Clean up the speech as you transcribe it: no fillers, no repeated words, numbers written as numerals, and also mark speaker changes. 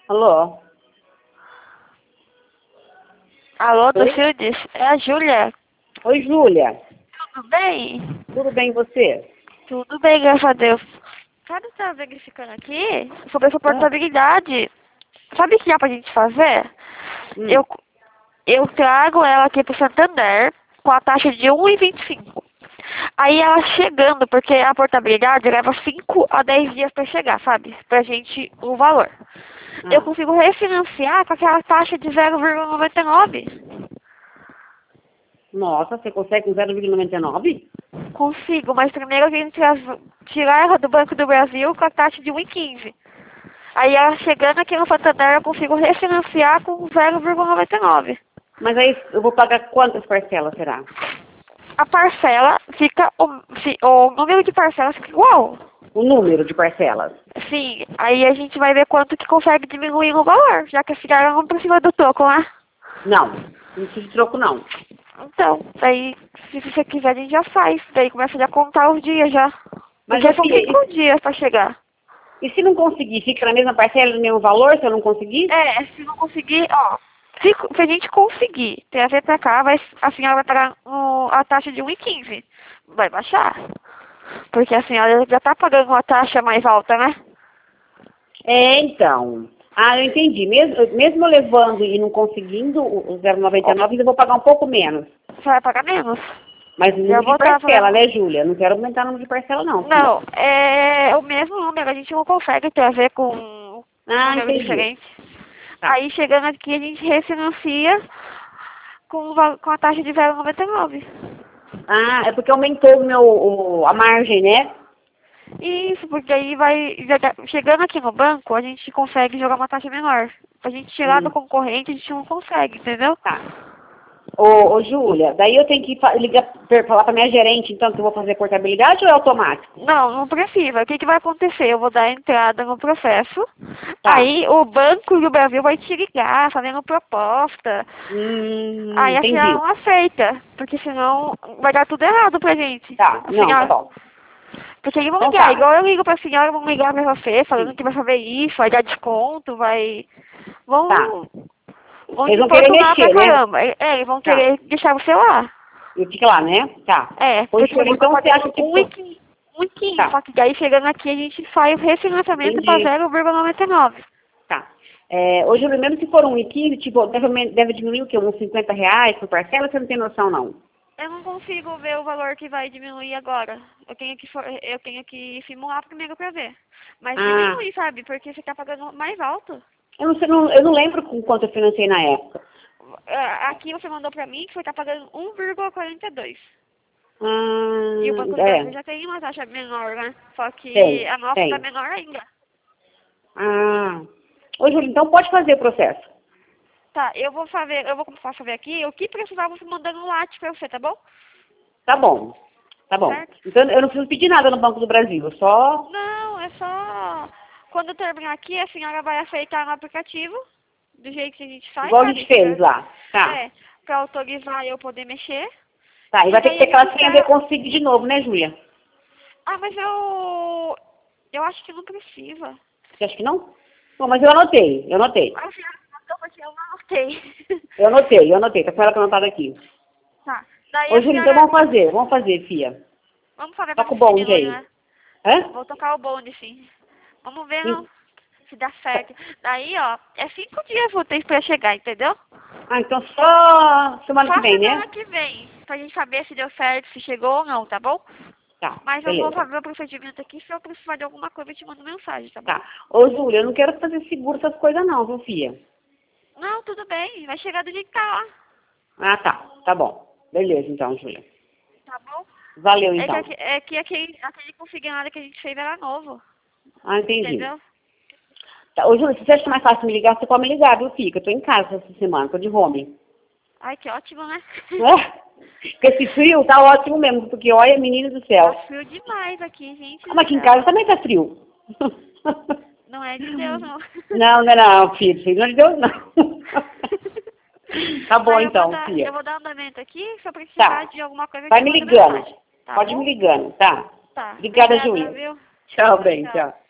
Speaker 1: Alô?
Speaker 2: Alô, do
Speaker 1: Oi?
Speaker 2: Fields? É a Júlia.
Speaker 1: Oi, Júlia.
Speaker 2: Tudo bem?
Speaker 1: Tudo bem e você?
Speaker 2: Tudo bem, graças a Deus. Sabe o que eu tava verificando aqui? Sobre essa
Speaker 1: Ah,
Speaker 2: portabilidade. Sabe o que dá pra gente fazer?
Speaker 1: hum.
Speaker 2: Eu, eu trago ela aqui pro Santander com a taxa de 1,25. Aí ela chegando, porque a portabilidade leva 5 a 10 dias pra chegar, sabe? Pra gente o valor. Eu
Speaker 1: Ah,
Speaker 2: consigo refinanciar com aquela taxa de 0,99.
Speaker 1: nossa, você consegue com 0,99?
Speaker 2: Consigo, mas primeiro a gente tirar ela do Banco do Brasil com a taxa de 1,15. Aí ela chegando aqui no Santander eu consigo refinanciar com 0,99.
Speaker 1: Mas aí eu vou pagar quantas parcelas, será?
Speaker 2: A parcela fica, o número de parcelas fica igual.
Speaker 1: O número de parcelas?
Speaker 2: Sim, aí a gente vai ver quanto que consegue diminuir no valor, já que a senhora não precisa do troco, né?
Speaker 1: Não, não preciso de troco, não.
Speaker 2: Então, daí, se você quiser, a gente já faz. Daí começa já a contar os dias já.
Speaker 1: Mas,
Speaker 2: Porque
Speaker 1: ô
Speaker 2: são
Speaker 1: filha,
Speaker 2: 5 dias pra chegar.
Speaker 1: e se não conseguir? Fica na mesma parcela, no mesmo valor, se eu não conseguir?
Speaker 2: É, se não conseguir, ó. Se a gente conseguir trazer pra cá, a senhora vai pagar a taxa de 1,15. Vai baixar. Porque a senhora já tá pagando uma taxa mais alta, né?
Speaker 1: É, então. Ah, eu entendi. Mesmo eu levando e não conseguindo o
Speaker 2: Ó,
Speaker 1: 0,99, eu vou pagar um pouco menos.
Speaker 2: você vai pagar menos.
Speaker 1: Mas o
Speaker 2: Já
Speaker 1: número
Speaker 2: vou
Speaker 1: de
Speaker 2: estar
Speaker 1: parcela,
Speaker 2: falando.
Speaker 1: né, Júlia? Não quero aumentar o número de parcela, não, filha.
Speaker 2: Não, é o mesmo número, a gente não consegue trazer com um
Speaker 1: Ah,
Speaker 2: número
Speaker 1: entendi.
Speaker 2: diferente.
Speaker 1: Tá.
Speaker 2: Aí chegando aqui a gente refinancia com a taxa de 0,99.
Speaker 1: Ah, é porque aumentou a margem, né?
Speaker 2: Isso, porque aí chegando aqui no banco, a gente consegue jogar uma taxa menor. A gente chegar no
Speaker 1: Hum,
Speaker 2: concorrente, a gente não consegue, entendeu?
Speaker 1: tá. Ô, Júlia, daí eu tenho que ligar, falar pra minha gerente, então, que eu vou fazer portabilidade ou é automático?
Speaker 2: Não, não precisa. O que, que vai acontecer? Eu vou dar entrada no processo.
Speaker 1: Tá.
Speaker 2: Aí o Banco do Brasil vai te ligar, fazendo proposta. Aí a senhora
Speaker 1: Entendi.
Speaker 2: não aceita, porque senão vai dar tudo errado pra gente.
Speaker 1: Tá.
Speaker 2: A
Speaker 1: Não, tá
Speaker 2: senhora.
Speaker 1: bom.
Speaker 2: Porque eles vão
Speaker 1: Então
Speaker 2: ligar,
Speaker 1: tá.
Speaker 2: igual eu ligo pra senhora, vão ligar pra você, falando
Speaker 1: Sim.
Speaker 2: que vai fazer isso, vai dar desconto, vai.
Speaker 1: Tá.
Speaker 2: Vão. Vão
Speaker 1: Eles
Speaker 2: te
Speaker 1: vão querer
Speaker 2: importunar pra
Speaker 1: mexer, né?
Speaker 2: caramba. Eles vão
Speaker 1: Tá.
Speaker 2: querer deixar você lá.
Speaker 1: Eu fico lá, né? Tá.
Speaker 2: É,
Speaker 1: Ô,
Speaker 2: porque
Speaker 1: Júlia,
Speaker 2: você tá
Speaker 1: então você
Speaker 2: pagando
Speaker 1: acha que...
Speaker 2: 1,15. 1,15.
Speaker 1: Tá.
Speaker 2: Só que daí chegando aqui a gente faz o refinanciamento pra
Speaker 1: Entendi.
Speaker 2: 0,99.
Speaker 1: Tá. É, ô, Júlia, mesmo se for 1,15, tipo, deve diminuir o quê? Uns R$ 50 por parcela? Você não tem noção, não?
Speaker 2: Eu não consigo ver o valor que vai diminuir agora. Eu tenho que simular primeiro pra ver. Mas
Speaker 1: Ah,
Speaker 2: diminui, sabe? Porque você tá pagando mais alto.
Speaker 1: eu não sei, eu não lembro com quanto eu financei na época.
Speaker 2: Aqui você mandou pra mim que você tá pagando 1,42. E o Banco do Brasil
Speaker 1: É,
Speaker 2: já tem uma taxa menor, né? Só que
Speaker 1: tem,
Speaker 2: a nossa tá
Speaker 1: tem.
Speaker 2: menor ainda.
Speaker 1: Ah, ô, Júlia, então pode fazer o processo.
Speaker 2: Tá, eu vou começar a fazer aqui. O que precisar, você mandando um latte pra você, tá bom?
Speaker 1: Tá bom, tá bom.
Speaker 2: Certo?
Speaker 1: Então eu não preciso pedir nada no Banco do Brasil, eu só
Speaker 2: Não, é só... Quando terminar aqui, a senhora vai aceitar no aplicativo, do jeito que a gente faz,
Speaker 1: igual a gente
Speaker 2: sabe?
Speaker 1: fez lá. Tá,
Speaker 2: Pra autorizar eu poder mexer.
Speaker 1: tá. E
Speaker 2: E
Speaker 1: vai ter que
Speaker 2: daí a
Speaker 1: ter
Speaker 2: gente
Speaker 1: aquela senha de
Speaker 2: espera...
Speaker 1: consigo de novo, né, Júlia?
Speaker 2: Ah, mas eu acho que não precisa.
Speaker 1: Você acha que não? Bom, mas eu anotei, eu anotei.
Speaker 2: A senhora mandou porque eu não anotei.
Speaker 1: Eu anotei, tá com ela anotada aqui.
Speaker 2: Tá. Daí
Speaker 1: Ô,
Speaker 2: a
Speaker 1: Júlia, então
Speaker 2: senhora...
Speaker 1: vamos fazer, fia.
Speaker 2: Vamos fazer pra
Speaker 1: Toca
Speaker 2: ver
Speaker 1: o
Speaker 2: se
Speaker 1: bonde
Speaker 2: diminui,
Speaker 1: aí.
Speaker 2: né?
Speaker 1: Hã?
Speaker 2: Vou tocar o bonde, sim. Vamos ver
Speaker 1: Sim.
Speaker 2: se dá certo. Daí, ó, é 5 dias úteis pra chegar, entendeu?
Speaker 1: Ah, então só semana que
Speaker 2: Só
Speaker 1: vem, né?
Speaker 2: semana que vem, pra gente saber se deu certo, se chegou ou não, tá bom?
Speaker 1: Tá,
Speaker 2: Mas eu vou
Speaker 1: beleza.
Speaker 2: fazer o procedimento aqui, se eu precisar de alguma coisa eu te mando mensagem, tá bom?
Speaker 1: Tá. Ô, Júlia, eu não quero fazer seguro essas coisas não, viu, fia?
Speaker 2: Não, tudo bem, vai chegar do jeito que tá lá,
Speaker 1: Ah, tá. Tá bom. Beleza, então, Júlia.
Speaker 2: tá bom?
Speaker 1: Valeu,
Speaker 2: É que,
Speaker 1: então.
Speaker 2: aquele consignado que a gente fez era novo,
Speaker 1: Ah, entendi.
Speaker 2: entendeu?
Speaker 1: Tá. Ô, Júlia, se você acha mais fácil me ligar, você pode me ligar, viu, filha? Que eu tô em casa essa semana, tô de home.
Speaker 2: Ai, que ótimo, né?
Speaker 1: É? Porque esse frio tá ótimo mesmo, porque olha, menino do
Speaker 2: Tá
Speaker 1: céu.
Speaker 2: frio demais aqui, gente
Speaker 1: Ah,
Speaker 2: do
Speaker 1: mas aqui em
Speaker 2: céu.
Speaker 1: casa também tá frio.
Speaker 2: Não é de Deus, não.
Speaker 1: Não, filho não é de Deus, não. Tá bom,
Speaker 2: Mas
Speaker 1: então,
Speaker 2: eu
Speaker 1: filha.
Speaker 2: vou dar andamento aqui, se eu precisar
Speaker 1: Tá.
Speaker 2: de alguma coisa eu
Speaker 1: Vai
Speaker 2: te
Speaker 1: me
Speaker 2: mando
Speaker 1: ligando.
Speaker 2: mensagem. Tá
Speaker 1: Pode me
Speaker 2: bom?
Speaker 1: ligando, tá?
Speaker 2: Tá.
Speaker 1: Obrigada,
Speaker 2: Obrigada,
Speaker 1: Júlia.
Speaker 2: viu?
Speaker 1: Tchau, bem,
Speaker 2: Tchau.
Speaker 1: tchau.